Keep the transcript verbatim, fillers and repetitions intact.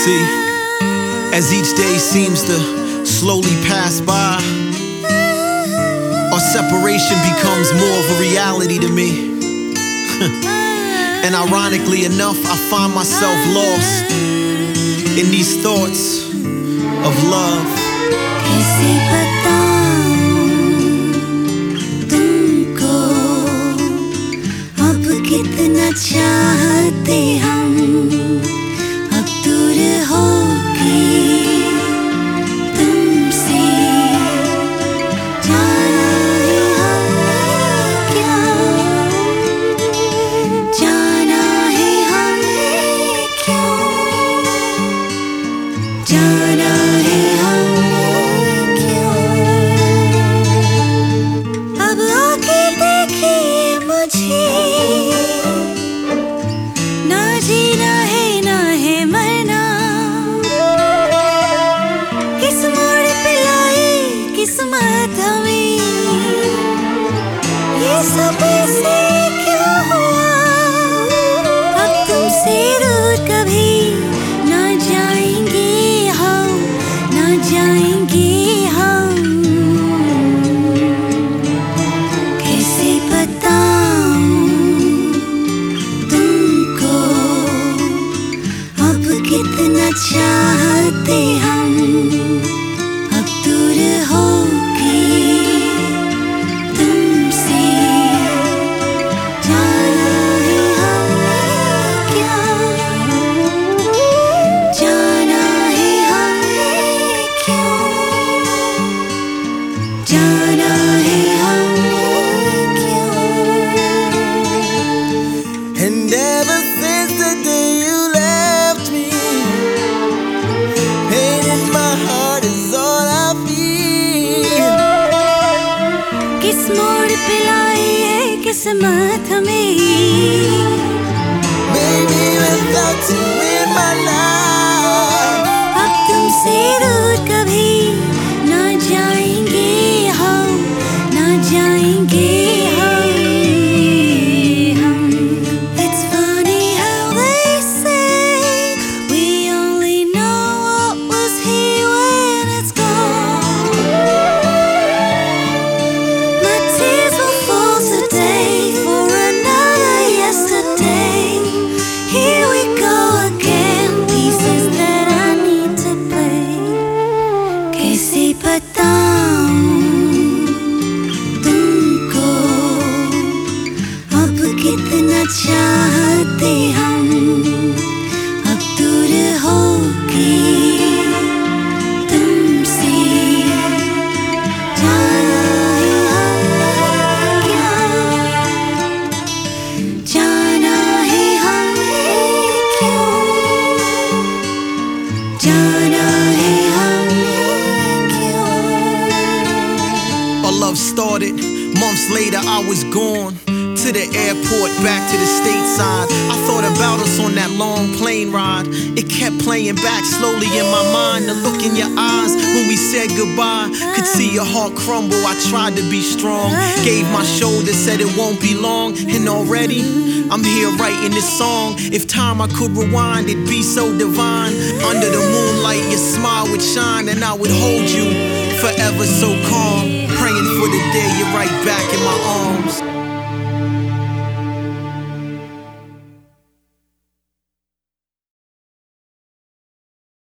See, as each day seems to slowly pass by, our separation becomes more of a reality to me. And ironically enough, I find myself lost in these thoughts of love. कैसे बताऊं तुमको अब कितना चाहते हम अब दूर होके तुमसे जाना है हमें क्या जाना है हमें क्यों जाना है हमें क्यों अब आके देखिए मुझे ना जीना है ना है मरना किस मोड़ पे लाई किस्मत हमें ये सब ऐसे क्यों हुआ अब तुमसे दूर कभी ना जाएंगे हम ना जाएंगे हम कैसे बताऊं तुमको अब कितना चाहते हम अब दूर होके तुमसे जाना है हमें क्या जाना है हमें क्यों जाना है हमें क्यों And ever since the day you left me, pain in my heart is all I feel. किस मोड़ पे लाई है किस्मत हमें Baby, without you in my life, अब तुमसे दूर कभी ना जाएंगे हम ना जाएंगे हम हम It's funny how they say we only know what was here when it's gone. My tears will fall today for another yesterday. Here we go again, pieces that I need to play. कैसे बताऊं तुमको अब कितना चाहते हम अब दूर होके तुमसे जाना है हमें क्या जाना है हमें क्यों जाना है हमें क्यों our love started. Months later, I was gone. To the airport, back to the stateside. I thought about us on that long plane ride. It kept playing back slowly in my mind. The look in your eyes when we said goodbye. Could see your heart crumble. I tried to be strong. Gave my shoulder, said it won't be long. And already, I'm here writing this song. If time I could rewind, it'd be so divine. Under the moonlight, your smile would shine. And I would hold you forever so calm. Praying for the day you're right back in my arms.